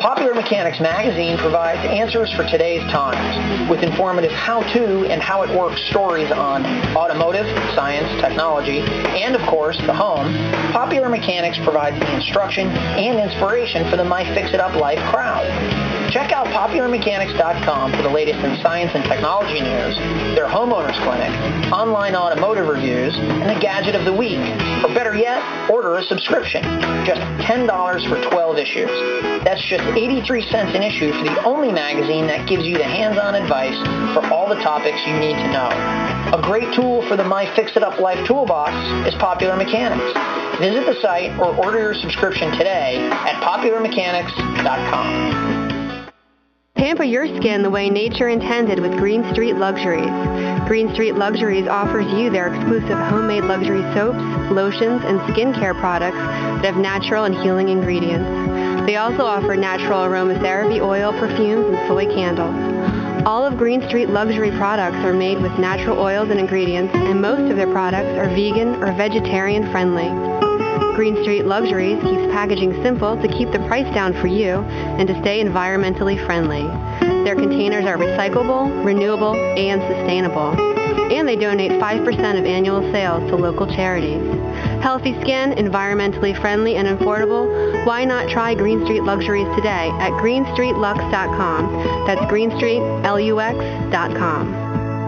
Popular Mechanics magazine provides answers for today's times with informative how-to and how it works stories on automotive, science, technology, and of course, the home. Popular Mechanics provides the instruction and inspiration for the My Fix It Up Life crowd. Check out popularmechanics.com for the latest in science and technology news, their homeowners clinic, online automotive reviews, and the gadget of the week. Or better yet, order a subscription. Just $10 for 12 issues. That's just 83 cents an issue for the only magazine that gives you the hands-on advice for all the topics you need to know. A great tool for the My Fix It Up Life toolbox is Popular Mechanics. Visit the site or order your subscription today at popularmechanics.com. Pamper your skin the way nature intended with Green Street Luxuries. Green Street Luxuries offers you their exclusive homemade luxury soaps, lotions, and skincare products that have natural and healing ingredients. They also offer natural aromatherapy oil, perfumes, and soy candles. All of Green Street Luxury products are made with natural oils and ingredients, and most of their products are vegan or vegetarian friendly. Green Street Luxuries keeps packaging simple to keep the price down for you and to stay environmentally friendly. Their containers are recyclable, renewable, and sustainable. And they donate 5% of annual sales to local charities. Healthy skin, environmentally friendly, and affordable? Why not try Green Street Luxuries today at greenstreetlux.com. That's greenstreetlux.com.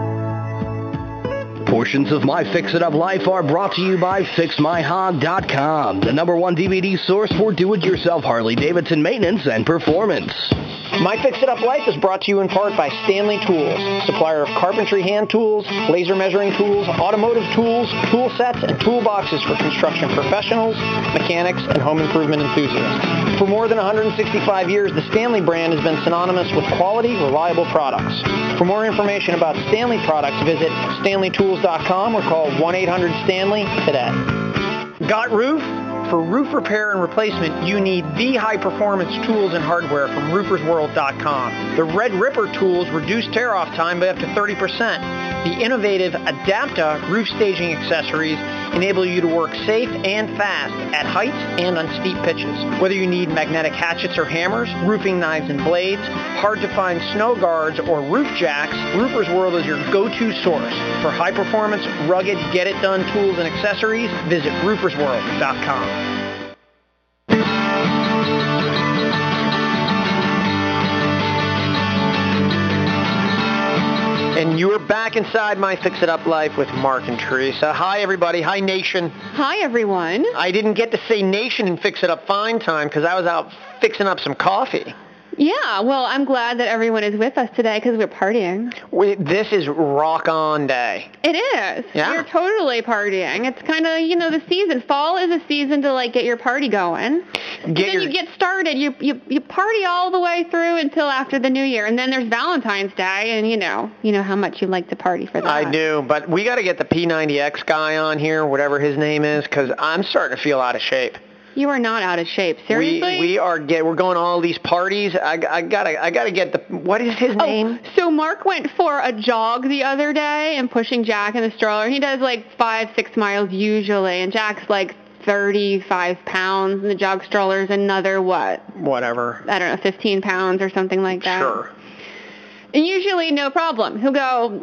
Portions of My Fix It Up Life are brought to you by FixMyHog.com, the #1 DVD source for do-it-yourself Harley-Davidson maintenance and performance. My Fix It Up Life is brought to you in part by Stanley Tools, supplier of carpentry hand tools, laser measuring tools, automotive tools, tool sets, and toolboxes for construction professionals, mechanics, and home improvement enthusiasts. For more than 165 years, the Stanley brand has been synonymous with quality, reliable products. For more information about Stanley products, visit StanleyTools.com or call 1-800-STANLEY today. Got roof? For roof repair and replacement, you need the high-performance tools and hardware from RoofersWorld.com. The Red Ripper tools reduce tear-off time by up to 30%. The innovative Adapta roof staging accessories enable you to work safe and fast at heights and on steep pitches. Whether you need magnetic hatchets or hammers, roofing knives and blades, hard-to-find snow guards, or roof jacks, Roofers World is your go-to source. For high-performance, rugged, get-it-done tools and accessories, visit RoofersWorld.com. And you're back inside My Fix It Up Life with Mark and Teresa. Hi, everybody. Hi, Nation. Hi, everyone. I didn't get to say Nation and Fix It Up Fine time because I was out fixing up some coffee. Yeah, well, I'm glad that everyone is with us today because we're partying. This is rock on day. It is. Yeah. You're totally partying. It's kind of, the season. Fall is a season to, get your party going. Then you get started. You party all the way through until after the New Year. And then there's Valentine's Day, and you know how much you like to party for that. I do, but we got to get the P90X guy on here, whatever his name is, because I'm starting to feel out of shape. You are not out of shape. Seriously? We're going to all these parties. I gotta get what is his name? So Mark went for a jog the other day and pushing Jack in the stroller. He does 5-6 miles usually, and Jack's 35 pounds, and the jog stroller's another what? Whatever. I don't know, 15 pounds or something like that. Sure. And usually no problem. He'll go,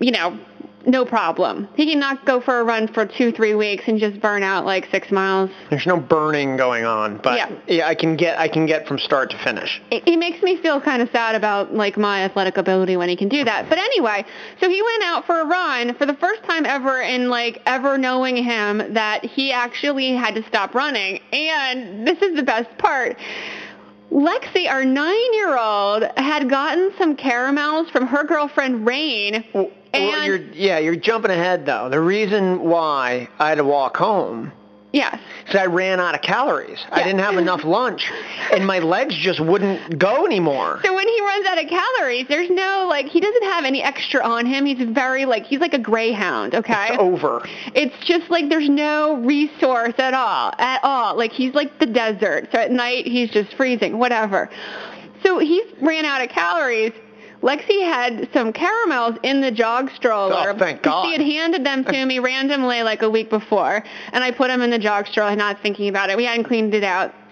no problem. He can not go for a run for 2-3 weeks and just burn out 6 miles. There's no burning going on, but yeah, I can get from start to finish. It makes me feel kind of sad about my athletic ability when he can do that. But anyway, so he went out for a run for the first time ever in ever knowing him that he actually had to stop running. And this is the best part. Lexi, our 9-year-old, had gotten some caramels from her girlfriend Rain. You're jumping ahead, though. The reason why I had to walk home Yes. So I ran out of calories. Yeah. I didn't have enough lunch, and my legs just wouldn't go anymore. So when he runs out of calories, there's no, he doesn't have any extra on him. He's he's like a greyhound, okay? It's over. It's just there's no resource at all. He's like the desert. So at night, he's just freezing, whatever. So he ran out of calories. Lexi had some caramels in the jog stroller. Oh, thank God. She had handed them to me randomly a week before, and I put them in the jog stroller, not thinking about it. We hadn't cleaned it out.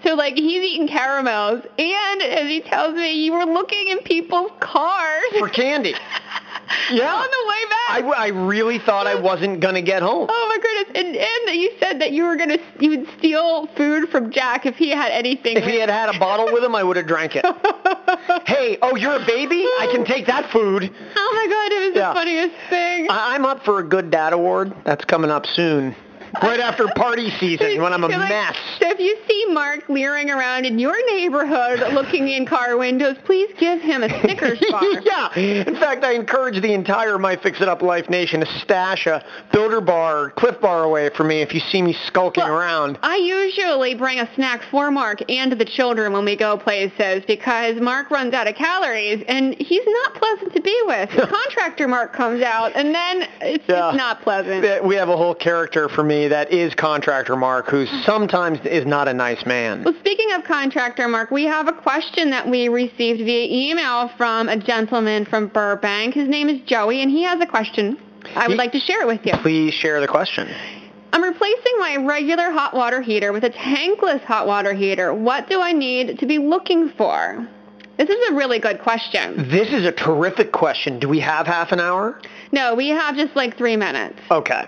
So, like, he's eating caramels, and as he tells me, you were looking in people's cars. For candy. Yeah. On the way back. I really thought I wasn't going to get home. Oh, my goodness. And you said that you would steal food from Jack if he had anything. If he had a bottle with him, I would have drank it. Hey, you're a baby? I can take that food. Oh, my God. It was the funniest thing. I'm up for a Good Dad Award. That's coming up soon. Right after party season, when I'm a mess. So if you see Mark leering around in your neighborhood looking in car windows, please give him a Snickers bar. Yeah. In fact, I encourage the entire My Fix It Up Life Nation to stash a Builder Bar, Cliff Bar away for me if you see me skulking around. I usually bring a snack for Mark and the children when we go places because Mark runs out of calories, and he's not pleasant to be with. Contractor Mark comes out, and then it's just not pleasant. We have a whole character for me that is Contractor Mark, who sometimes is not a nice man. Well, speaking of Contractor Mark, we have a question that we received via email from a gentleman from Burbank. His name is Joey, and he has a question. I would like to share it with you. Please share the question. I'm replacing my regular hot water heater with a tankless hot water heater. What do I need to be looking for? This is a really good question. This is a terrific question. Do we have half an hour? No, we have just like 3 minutes. Okay.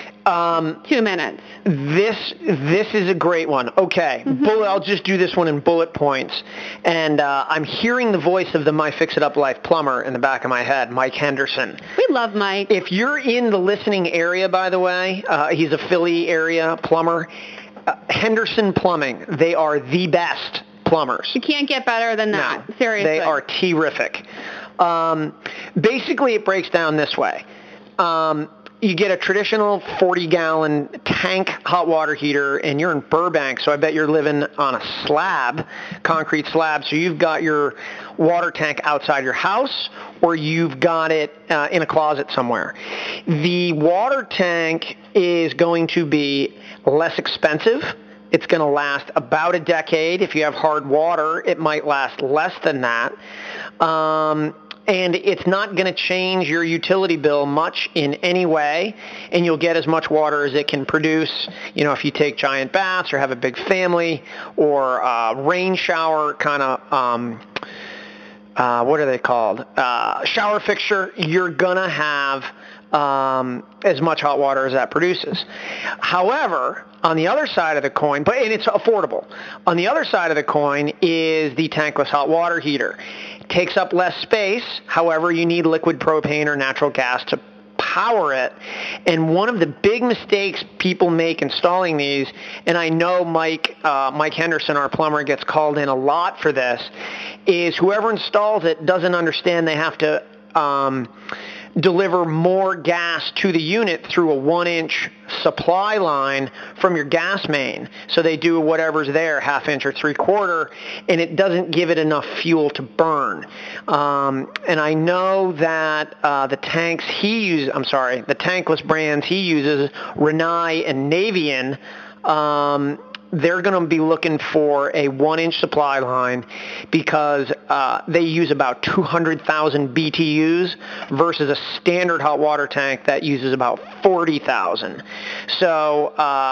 2 minutes. This is a great one. Okay, I'll just do this one in bullet points. And I'm hearing the voice of the My Fix It Up Life plumber in the back of my head, Mike Henderson. We love Mike. If you're in the listening area, by the way, he's a Philly area plumber. Henderson Plumbing, they are the best plumbers. You can't get better than that. No, seriously. They are terrific. Basically, it breaks down this way. You get a traditional 40-gallon tank hot water heater, and you're in Burbank, so I bet you're living on a slab, concrete slab. So you've got your water tank outside your house, or you've got it in a closet somewhere. The water tank is going to be less expensive. It's going to last about a decade. If you have hard water, it might last less than that. And it's not going to change your utility bill much in any way, and you'll get as much water as it can produce. You know, if you take giant baths or have a big family or rain shower kind of, what are they called? Shower fixture, you're going to have as much hot water as that produces. However, on the other side of the coin, and it's affordable, on the other side of the coin is the tankless hot water heater. It takes up less space. However, you need liquid propane or natural gas to power it. And one of the big mistakes people make installing these, and I know Mike Henderson, our plumber, gets called in a lot for this, is whoever installs it doesn't understand they have to deliver more gas to the unit through a 1-inch supply line from your gas main. So they do whatever's there, 1/2 inch or 3/4, and it doesn't give it enough fuel to burn. And I know that the tankless brands he uses, Rinnai and Navion, they're going to be looking for a 1-inch supply line because they use about 200,000 BTUs versus a standard hot water tank that uses about 40,000. So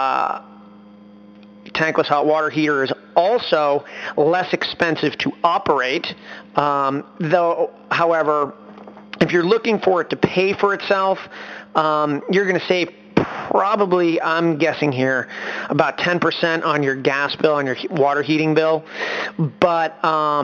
tankless hot water heater is also less expensive to operate, though, however, if you're looking for it to pay for itself, you're going to save probably, I'm guessing here, about 10% on your gas bill, on your water heating bill. But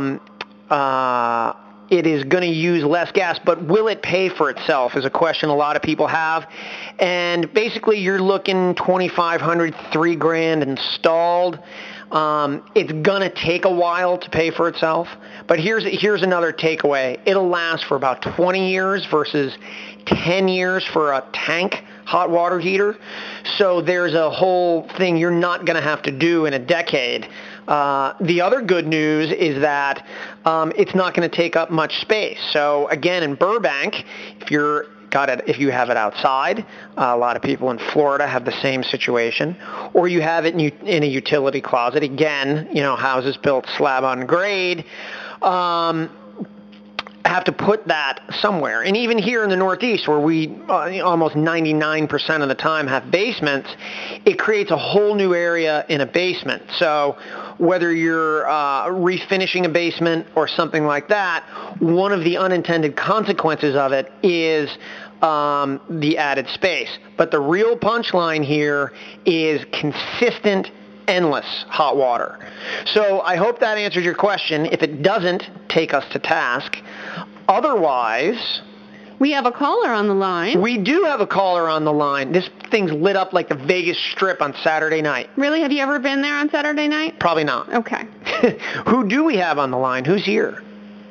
it is going to use less gas. But will it pay for itself is a question a lot of people have. And basically, you're looking $2,500, $3,000 installed. It's going to take a while to pay for itself. But here's another takeaway. It'll last for about 20 years versus 10 years for a tank hot water heater. So there's a whole thing you're not going to have to do in a decade. The other good news is that it's not going to take up much space. So again, in Burbank, if you have it outside, a lot of people in Florida have the same situation, or you have it in a utility closet. Again, houses built slab on grade. have to put that somewhere. And even here in the Northeast, where we almost 99% of the time have basements, it creates a whole new area in a basement. So whether you're refinishing a basement or something like that, one of the unintended consequences of it is the added space. But the real punchline here is consistent, endless hot water. So I hope that answers your question. If it doesn't, take us to task. Otherwise, we have a caller on the line. We do have a caller on the line. This thing's lit up like the Vegas Strip on Saturday night. Really? Have you ever been there on Saturday night? Probably not. Okay. Who do we have on the line? Who's here?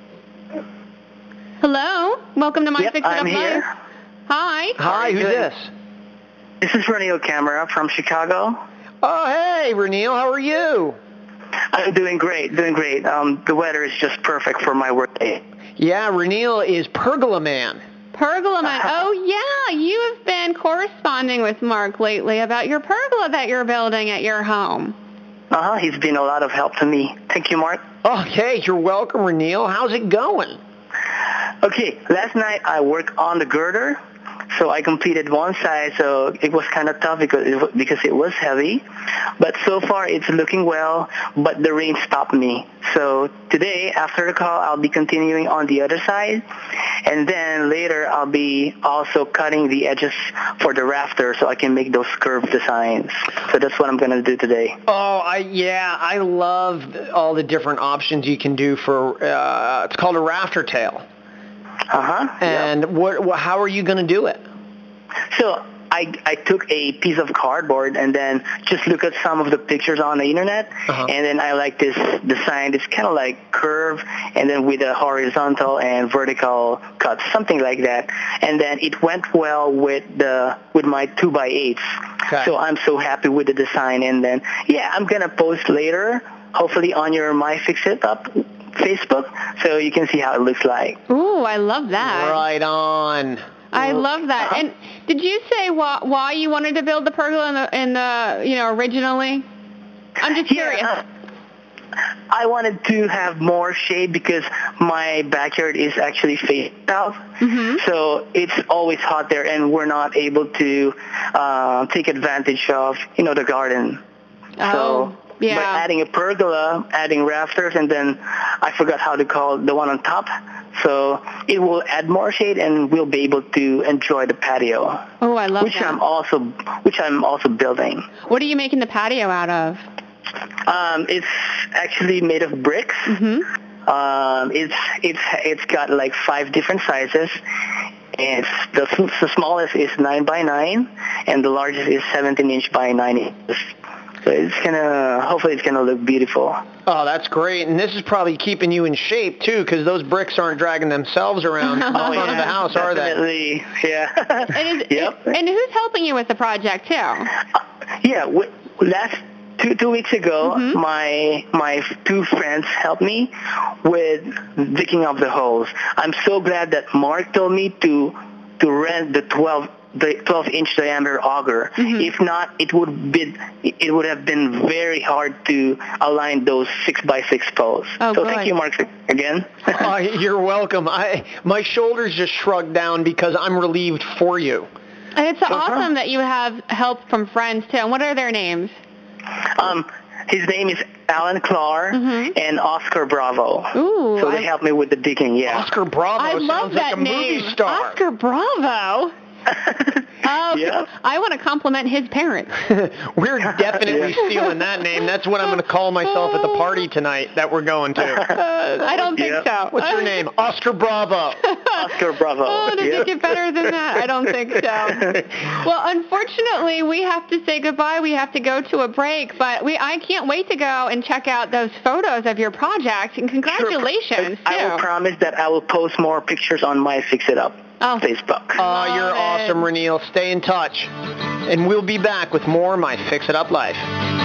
Hello? Welcome to My Fix It Up I'm Live. here. Hi. Hi, who's this? This is Renil Camera from Chicago. Oh, hey, Renil, how are you? I'm doing great, The weather is just perfect for my workday. Yeah, Renil is Pergola Man. Pergola Man. Oh, yeah. You have been corresponding with Mark lately about your pergola that you're building at your home. He's been a lot of help to me. Thank you, Mark. Okay, you're welcome, Renil. How's it going? Okay, last night I worked on the girder. So I completed one side, so it was kind of tough because it was heavy. But so far it's looking well, but the rain stopped me. So today, after the call, I'll be continuing on the other side. And then later I'll be also cutting the edges for the rafter so I can make those curved designs. So that's what I'm going to do today. Oh, I love all the different options you can do for, it's called a rafter tail. And how are you going to do it? So I took a piece of cardboard and then just look at some of the pictures on the internet, and then I like this design. It's kind of like curved, and then with a horizontal and vertical cuts, something like that. And then it went well with my 2x8s. Okay. So I'm so happy with the design. And then I'm gonna post later, hopefully on your My Fix It Up Facebook, so you can see how it looks like. Ooh, I love that. Right on. I love that. And did you say why you wanted to build the pergola in the originally? I'm just curious. I wanted to have more shade because my backyard is actually facing south, so it's always hot there, and we're not able to take advantage of the garden. So. Yeah. By adding a pergola, adding rafters, and then I forgot how to call the one on top. So it will add more shade, and we'll be able to enjoy the patio. Oh, I love that. Which I'm also building. What are you making the patio out of? It's actually made of bricks. It's got like 5 different sizes. And the smallest is 9x9, and the largest is 17-inch by 9 inches. So hopefully it's gonna look beautiful. Oh, that's great. And this is probably keeping you in shape, too, because those bricks aren't dragging themselves around the front of the house, are they? Definitely, yeah. Yep. And who's helping you with the project, too? Last 2 weeks ago, my 2 friends helped me with digging up the holes. I'm so glad that Mark told me to rent the 12-inch diameter auger. If not, it would have been very hard to align those 6x6 posts. So thank you, Mark, again. You're welcome. My shoulders just shrugged down because I'm relieved for you. And it's awesome that you have help from friends, too. And what are their names? His name is Alan Clark and Oscar Bravo. Ooh, so they helped me with the digging, Oscar Bravo I love sounds that like a name. movie star. Oscar Bravo. I want to compliment his parents. We're definitely stealing that name. That's what I'm going to call myself at the party tonight that we're going to. I don't think so. What's your name? Oscar Bravo. Oscar Bravo. Oh, does it get better than that? I don't think so. Well, unfortunately, we have to say goodbye. We have to go to a break, but I can't wait to go and check out those photos of your project, and congratulations, Sure. I will promise that I will post more pictures on My Fix It Up. Facebook. Oh, you're awesome, Renil. Stay in touch. And we'll be back with more My Fix It Up Life.